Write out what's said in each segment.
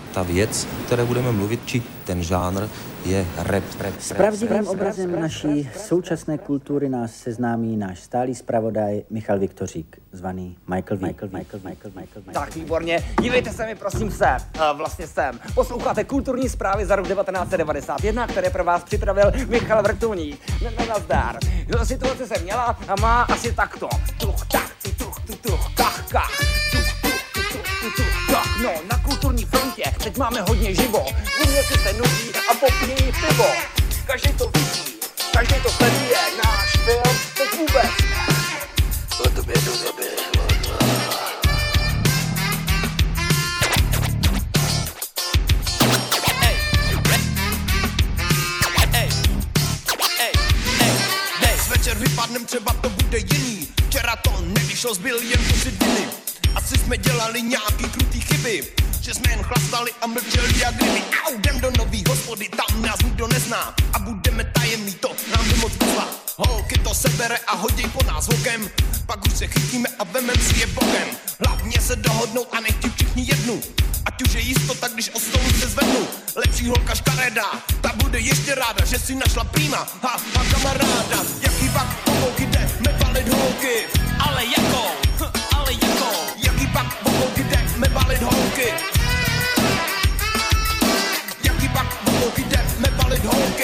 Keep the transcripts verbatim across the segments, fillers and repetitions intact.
ta věc, o které budeme mluvit, či ten žánr je rap. rap S pravdivým obrazem naší současné kultury nás seznámí náš stálý zpravodaj Michal Viktořík, zvaný Michael V. Michael, Michael, Michael, Michael, Michael. Tak výborně, dívejte se mi prosím sem, uh, vlastně sem. Posloucháte kulturní zprávy za rok devatenáct set devadesát jedna, které pro vás připravil Michal Vrtulník. Nazdar. Situace se měla a má asi takto. Tuch, tak, tuch, tuch, tuch, kach, kach. Tak no, na kulturní frontě teď máme hodně živo. Umělci se nudí a popíjejí pivo. Každý to vidí, každý to sleduje. Náš film teď vůbec ne. Ale to mě to zabije. Večer vypadnem, třeba to bude jiný. Včera to nevyšlo, zbyl jen tři dny. Asi jsme dělali nějaký krutý chyby, že jsme jen chlastali a mlčeli jak kdyby. Au, jdem do nový hospody, tam nás nikdo nezná a budeme tajemný, to nám by moc poslat. Holky to sebere a hodí po nás hokem, pak už se chytíme a vemem si je bokem. Hlavně se dohodnout a nechtěj všichni jednu, ať už je jistota, když o stolu se zvednu. Lepší holka škaredá, ta bude ještě ráda, že si našla prýma, ha, ha kamaráda. Jaký pak holky jde, mebalit holky, ale jakou, ale jakou. Jaký pak holky jde, mebalit holky. Jaký pak holky jde, mebalit holky.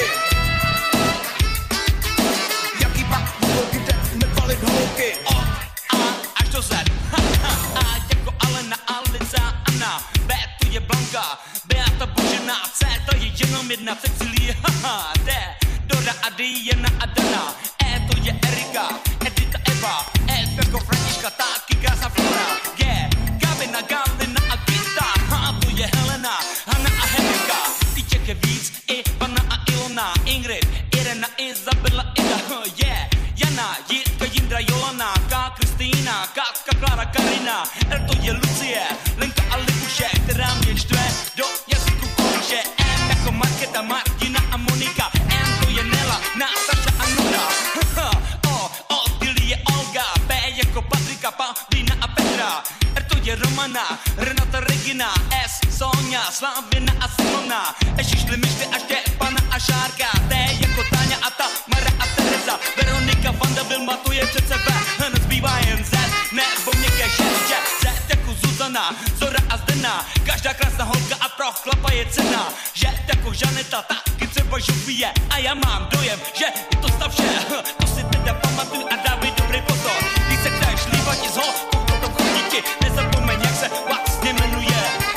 Jaký pak holky jde, mebalit holky. O, a, až do Z, ha, ha, a, jako Alena, Alica, Anna. B, tu je Blanka, Beata Božena, C, to je jenom jedna Cecilie, haha, D, Dora a Diana a Dana, E, to je Erika, Edita, Eva, F jako Františka, taky Gaza, Flora, G, Gabina, Galina a Gita, H, to je Helena, Hanna a Henrika, Týček je víc, Ivana a Ilona, Ingrid, Irena, Izabela, Ida, yeah, Jana, Jitka, Jindra, Jolana, K, Kristýna, Katka, Klara, Karina, L, to je Lucie, Lenka a Libuše, která mě štve do jazyku kolíše. M jako Markéta, Martina a Monika, N to je Nela, Natasha a Nuna. O, Otilie, Olga, P jako Patrika, Pavlína a Petra, R to je Romana, Renata, Regina, S, Sonja, Slavina a Simona, ještě šli myšly a Štěpana a Šárka, T jako Táňa a Tamara a Tereza, Veronika, Vanda, Vilma, to je přece V, hned zbývá jen Z, nebo měkké šestě, Z jako Zuzana, Zora a Zdena, každá krásná holka a pro chlapa je cena, že jako Žaneta, taky třeba Žufie, a já mám dojem, že je to stav vše, to si teda pamatuj a dávej dobrý pozor, když se chceš líbat i z holkou, to chodí ti, nezapomeň, jak se vlastně jmenuje.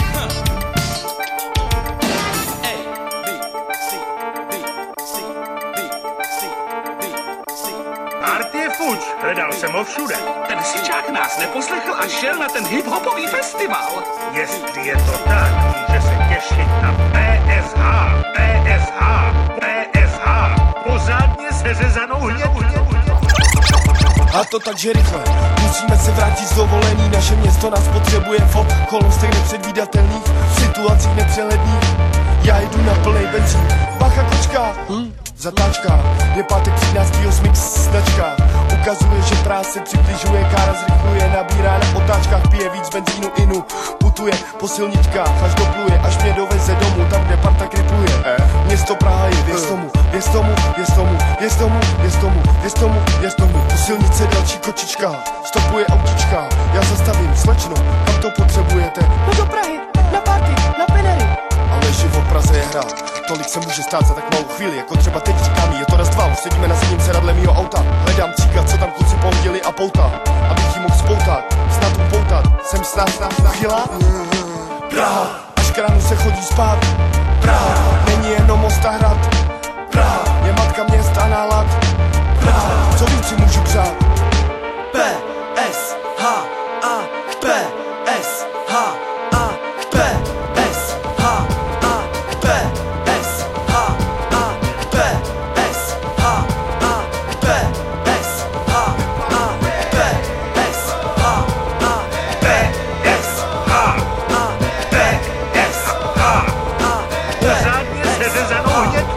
Partie fuč, hledal jsem ho všude. Ten sičák nás neposlechl a šel na ten hip-hopový festival. Jestli je to tak, může se těšit na P S H, P S H, P S H. Pořádně seřezanou hnědou. A to takže rychle, musíme se vrátit z dovolení. Naše město nás potřebuje v okolnostech nepředvídatelných, v situacích nepřehledných. Já jdu na plnej benzín, bacha kočka, hm? Zatáčka, je pátek třináctého Smix značka. Ukazuje, že trás se přibližuje, kára zrychluje, nabírá na otáčkách, pije víc benzínu inu. Putuje po silničkách, až dopluje, až mě doveze domů, tam kde parta kripuje. Město Praha je, věř tomu, věř tomu, věř tomu, věř tomu, věř tomu, věř tomu, věř tomu. Po silnice další kočička, stopuje autička, já zastavím, slečno, kam to potřebujete? No do Prahy, na party, na penery. Ale život v Praze je hra, tolik se může stát za tak malou chvíli, jako třeba teď říkám, je to raz dva, už sedíme na zadním sedadle mýho auta, hledám cíka, co tam kluci pohodili a pouta, abych jí mohl spoutat, snad upoutat, jsem snad, snad, snad, chyla? Praha, až k ránu se chodí spát, Praha, není jenom Mostahrad, Praha, je matka měst a nálad, Praha, co víc si můžu přát? P, S, H, A, P, S, H, A, P, S, H, A, P, S, H, A, P, S, H, A, P, S, H, A, P, S, H, A, P, S, H, A, P, S, H, A, Pořádně seřezanou hnědou.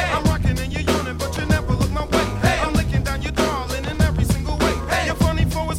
I'm rocking and you're yawning, but you never look my way. I'm licking down your darling in every single way. You're funny for a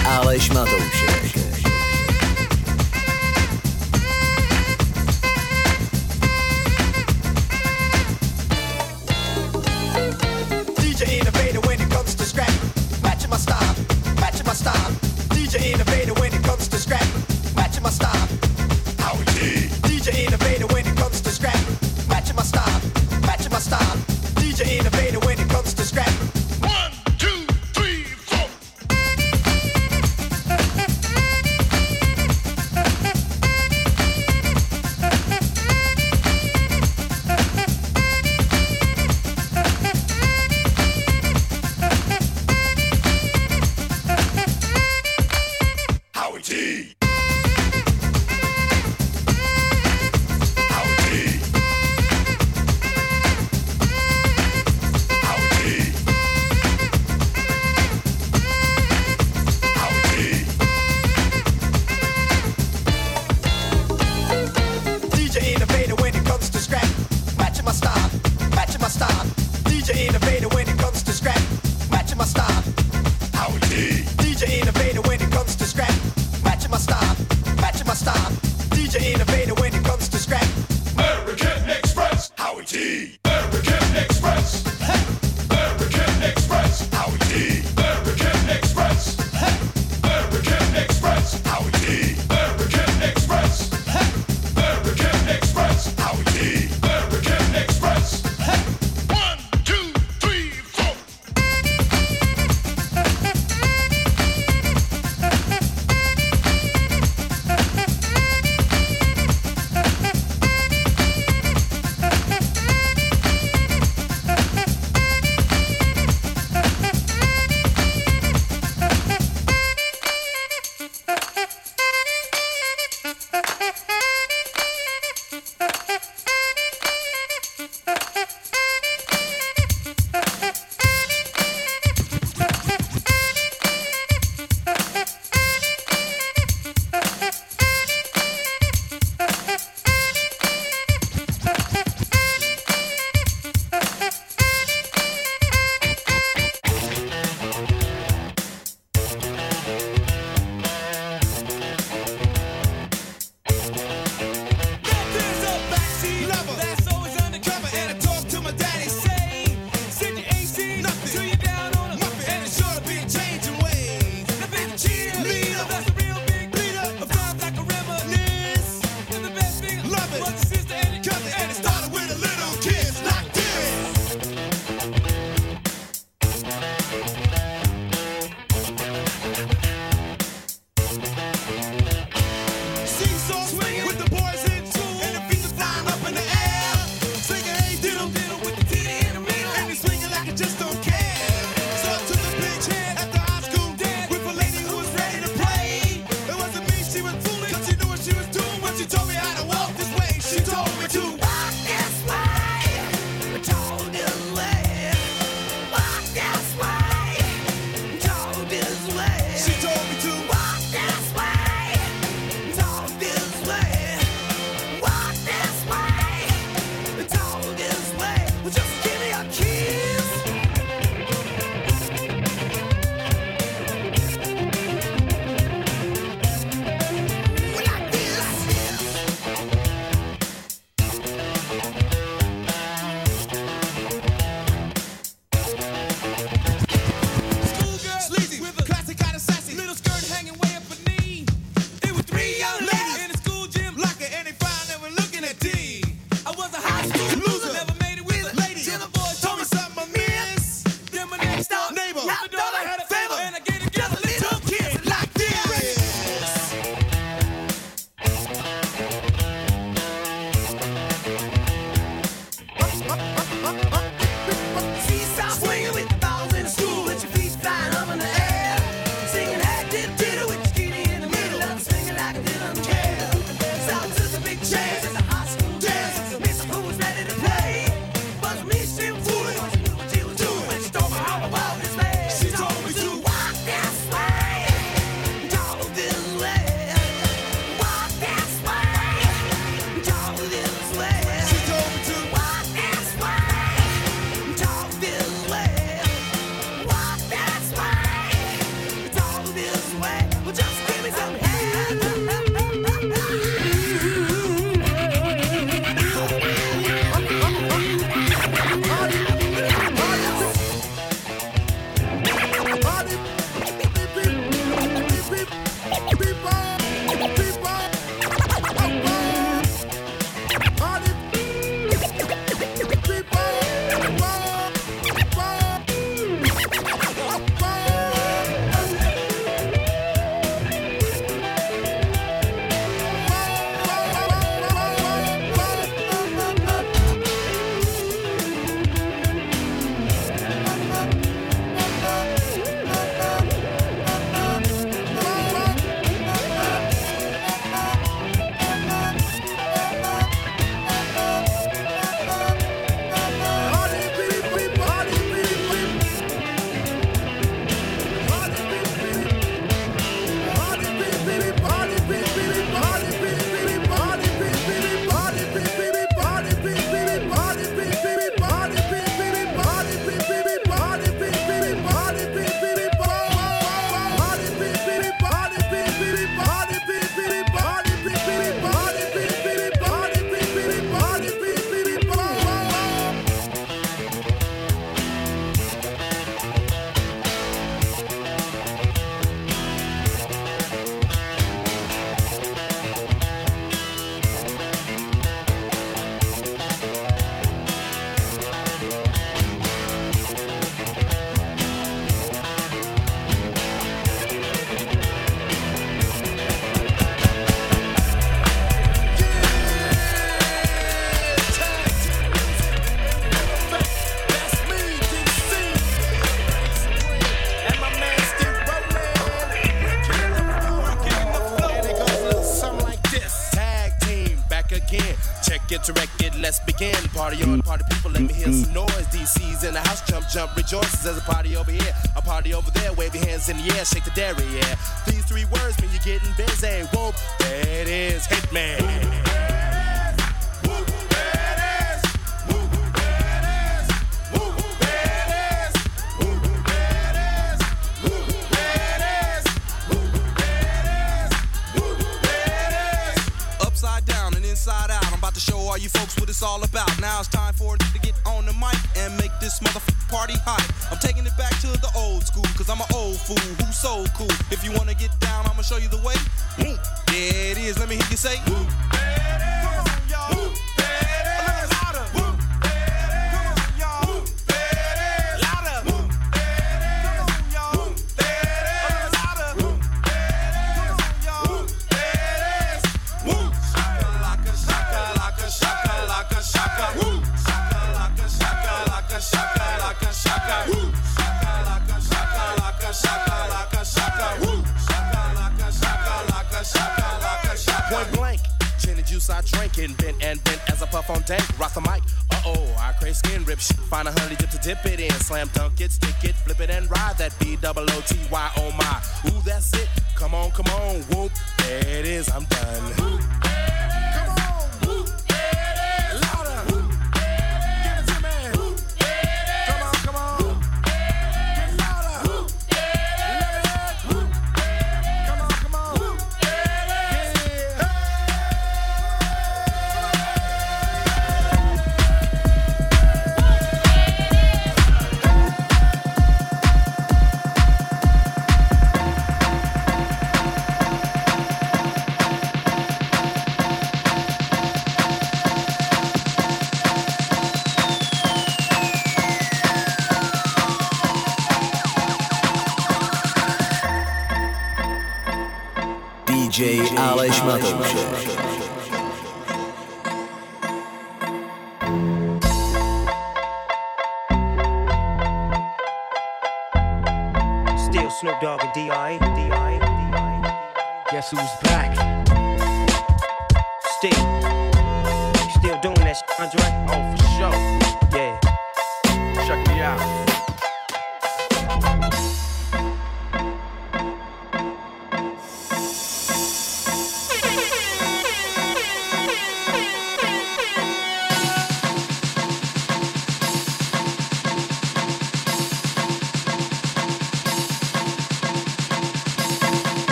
Aleš Matoušek. D J innovator when it comes to scrap, matching my style, matching my style. D J innovator when it comes to scrap, matching my style. Howie T. D J innovator when it comes to scrap, matching my style, matching my style. D J innovator when it comes to scrap. One, two, three, four. Howie T. My style. Get to record, let's begin. Party on, party people, let me hear some noise. D C's in the house, jump, jump, rejoices. There's a party over here, a party over there. Wave your hands in the air, shake the dairy, yeah. These three words mean you're getting busy. Whoop, there it is, Hitman. Show all you folks what it's all about. Now it's time for it to get on the mic and make this motherfucking party hot. I'm taking it back to the old school, cause I'm an old fool who's so cool. If you wanna get down, I'ma show you the way. There it is, let me hear you say. Woo, badass. Woo, badass. A little louder. Woo, badass. Come on, y'all. Woo, badass. Louder. Woo, badass. Come on, y'all. Woo, badass. A little louder. Woo, badass. Come on, y'all. Woo, badass. Woo. Shaka laka shaka, woo. Shaka laka shaka laka shaka laka shaka, woo. Shaka laka shaka laka shaka laka shaka, woo. Shaka laka shaka laka shaka laka shaka. Point blank, gin and juice I drink and bent and bent as I puff on dank. Rock the mic, uh oh, I crave skin rip shit. Find a honey dip to dip it in, slam dunk it, stick it, flip it and ride that B double O T Y. Oh my, ooh that's it. Come on, come on, whoop. There it is, I'm done. Woo. D J Aleš Matoušek. Still Snoop Dogg and D I D I D I Guess who's back? Still, still doing that shit, Andre? Oh, for sure. Yeah. Check me out.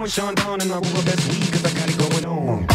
pouring Sean Don and I roll the best weed cause I got it going on.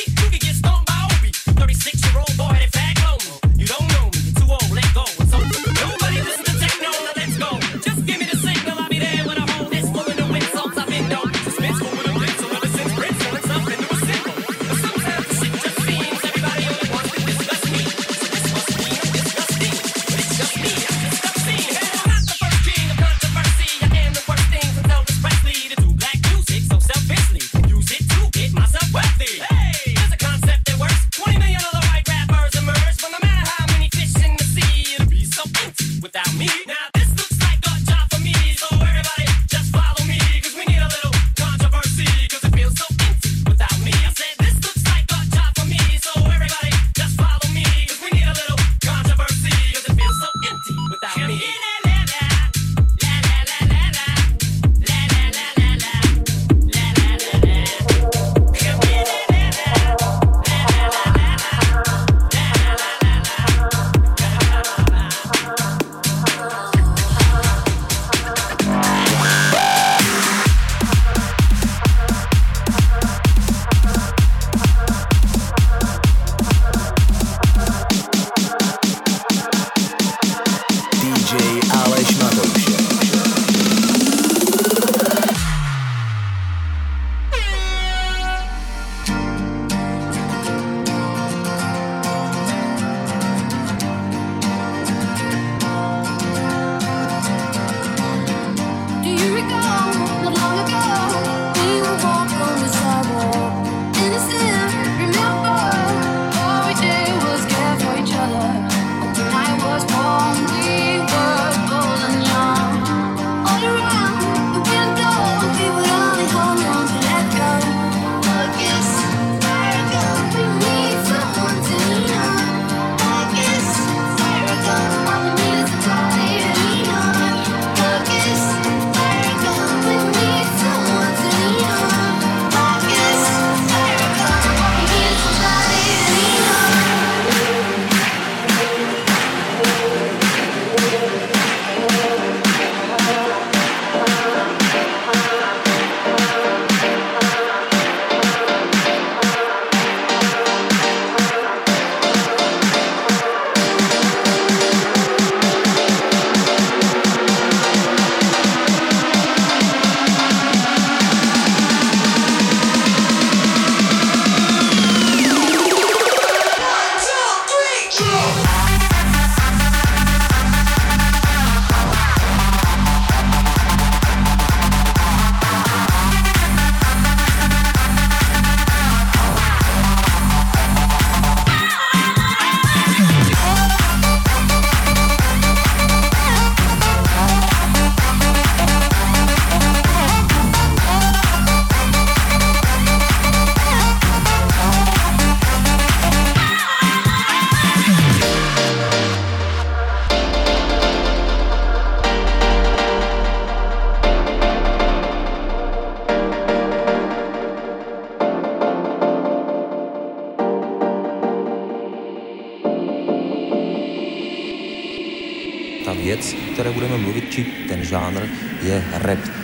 thirty-six year old boy, they fag low me. You don't know me, you're too old, let go. So věc, o které budeme mluvit, či ten žánr je rap.